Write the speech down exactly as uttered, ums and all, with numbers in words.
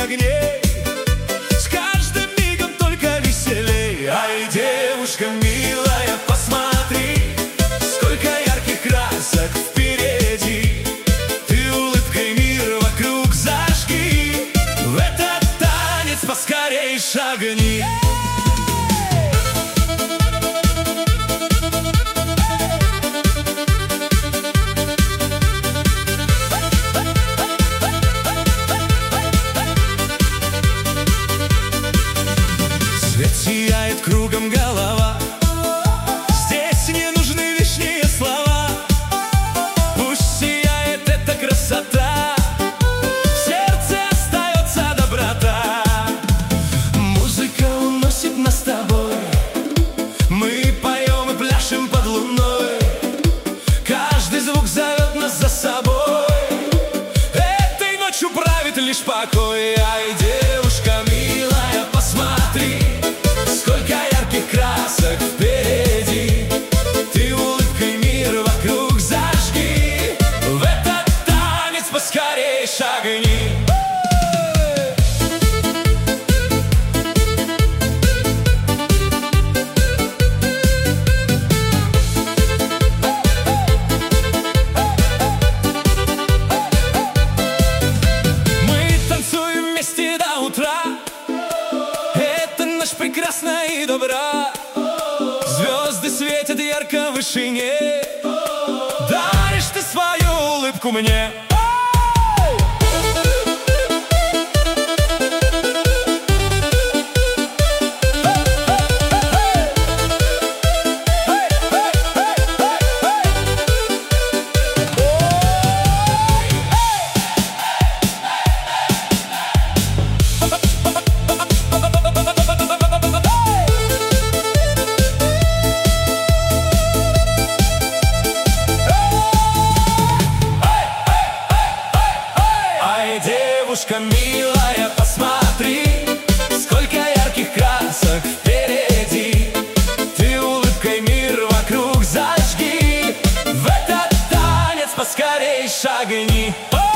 огней, с каждым мигом только веселей. Ай, девушка милая, посмотри, сколько ярких красок впереди. Ты улыбкой мир вокруг зажги, в этот танец поскорей шагни. Свет сияет кругом голова, здесь не нужны лишние слова. Пусть сияет эта красота, в сердце остается доброта. Музыка уносит нас с тобой, мы поем и пляшем под луной. Каждый звук зовет нас за собой, этой ночью правит лишь покой. Ай, девушка милая, посмотри, сколько ярких красок впереди. Ты улыбкой мир вокруг зажги, в этот танец поскорей шагни. Мы танцуем вместе до утра, это ночь прекрасна и добра. Звезды светят ярко в вышине, даришь ты свою улыбку мне. Девушка милая, посмотри, сколько ярких красок впереди. Ты улыбкой мир вокруг зажги, в этот танец поскорей шагни.